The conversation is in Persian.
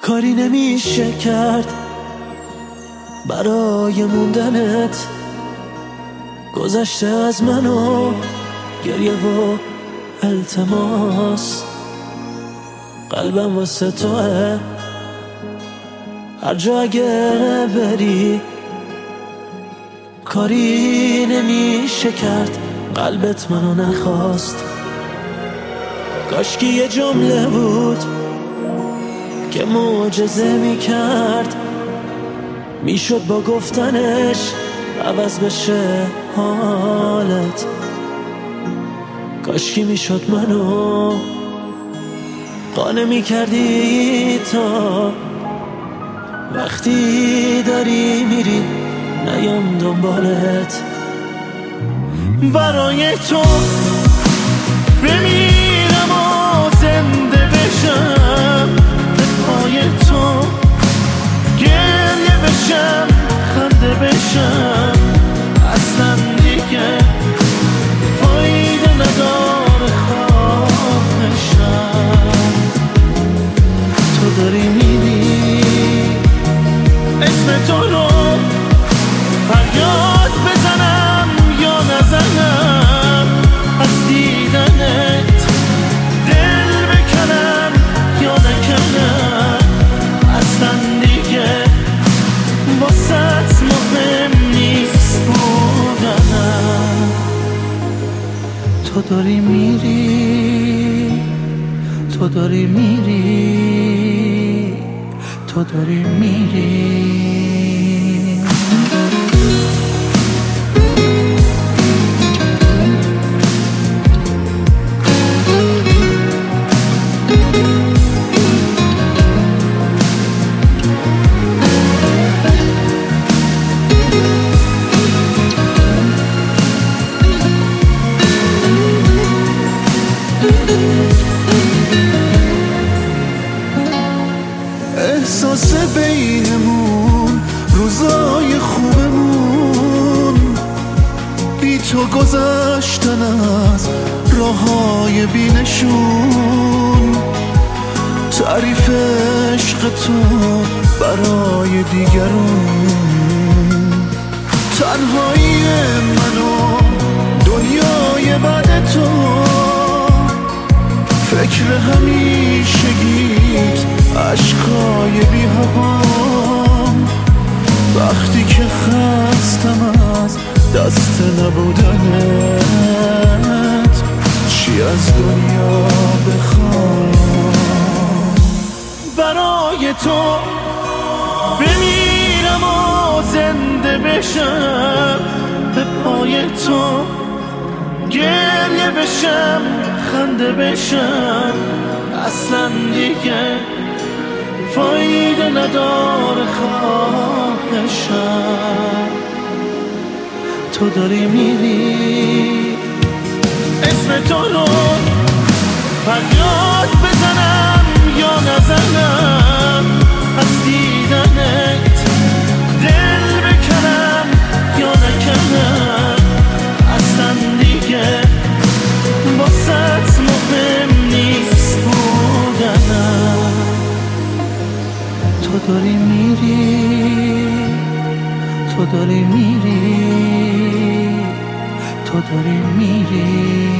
کاری نمیشه کرد برای موندنت. گذشته از من و گریه و التماس، قلبم واسه توه هر جا اگه بری. کاری نمیشه کرد قلبت منو نخواست. کاشکی یه جمله بود که معجزه میکرد، میشد با گفتنش عوض بشه حالت. کاشکی میشد منو قانع میکردی تا وقتی داری میری نیام دنبالت. برای تو بمیرم و زنده بشم، به پای تو گریه بشم خنده بشم. اصلا دیگه فایده نداره خواهشم. تو داری میری اسم تو رو فریاد بزنم یا نزنم، از دیدنت دل بکنم یا نکنم. اصلا دیگه واسط مهم نیست بودنم. تو داری میری، تو داری میری، تو داری میری. احساس بینمون روزای خوبمون، بی تو گذشتن از راههای بینشون. تعریف عشق تو برای دیگرون، تنهایی من و دنیای بعد تو. فکر همیشگیت عشقای بی هوام، وقتی که خستم از دست نبودنت. چی از دنیا بخوام؟ برای تو بمیرم و زنده بشم، به پای تو گریه بشم خنده بشم. اصلا دیگه فایده نداره خواهشم. تو داری میری اسم تو رو فریاد بزنم یا نزنم، از دیدنت دل بکنم یا نکنم. اصلا دیگه واسط مهم نیست بودنم. تو داری میری، تو داری میری، تو داری میری.